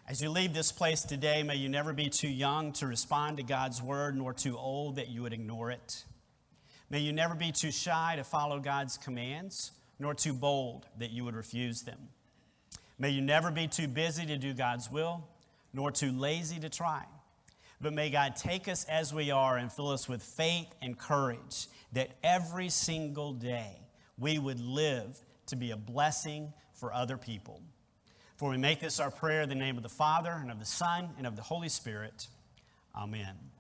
As you leave this place today, may you never be too young to respond to God's word, nor too old that you would ignore it. May you never be too shy to follow God's commands, nor too bold that you would refuse them. May you never be too busy to do God's will, nor too lazy to try. But may God take us as we are and fill us with faith and courage that every single day we would live to be a blessing for other people. For we make this our prayer in the name of the Father, and of the Son, and of the Holy Spirit. Amen.